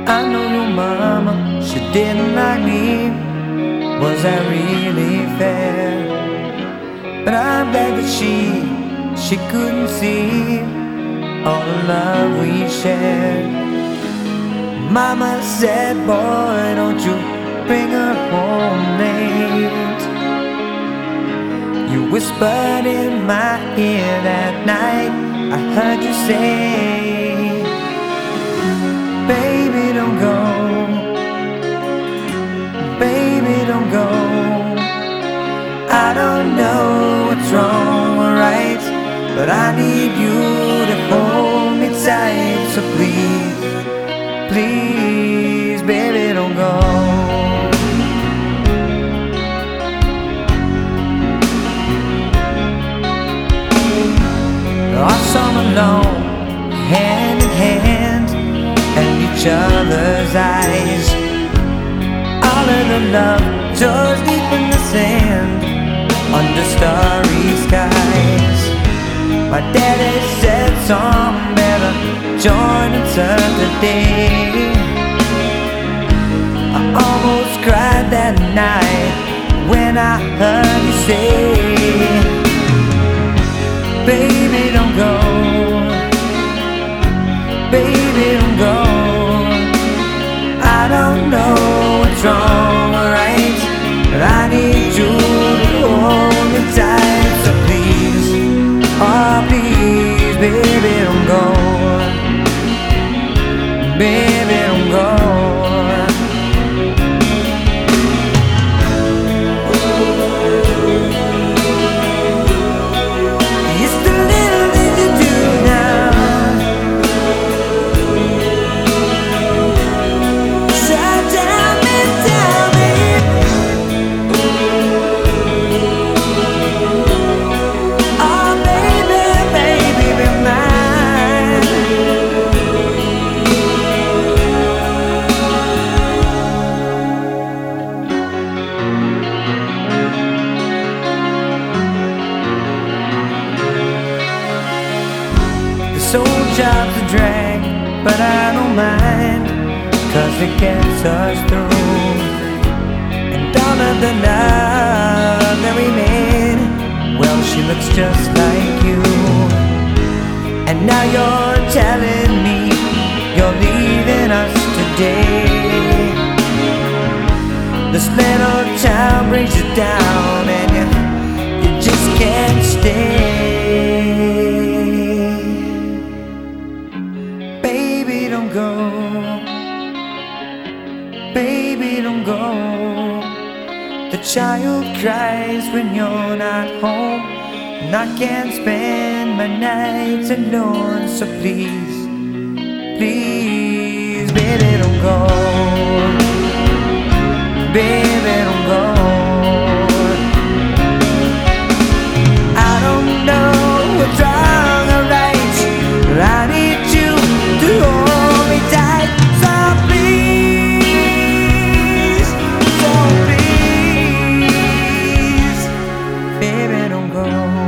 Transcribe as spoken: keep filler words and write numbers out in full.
I know your mama, she didn't like me. Was that really fair? But I'm glad that she, she couldn't see all the love we shared. Mama said, boy, don't you bring her home late. You whispered in my ear that night, I heard you say, baby, don't go, baby, don't go. I don't know what's wrong or right, but I need you to hold me tight. So please, please, baby, don't go. Our summer long, hand in hand, and each other's eyes. All of the love just deep in the sand, under starry skies. My daddy said some better join us today. I almost cried that night when I heard you say, baby, don't go, baby, don't go. I don't know what's wrong or right, but I need you to hold me tight. So please, oh please, baby, don't go, baby, don't go. This old job's a drag, but I don't mind, 'cause it gets us through. And all of the love that we made, well, she looks just like you. And now you're telling me you're leaving us today. This little town brings you down, and you, you just can't stay. Baby, don't go, baby, don't go. The child cries when you're not home, and I can't spend my nights alone. So please, please, baby, don't go, baby, don't go. I don't know what's wrong or right, but I need you to hold me tight. So please, so please, baby, don't go.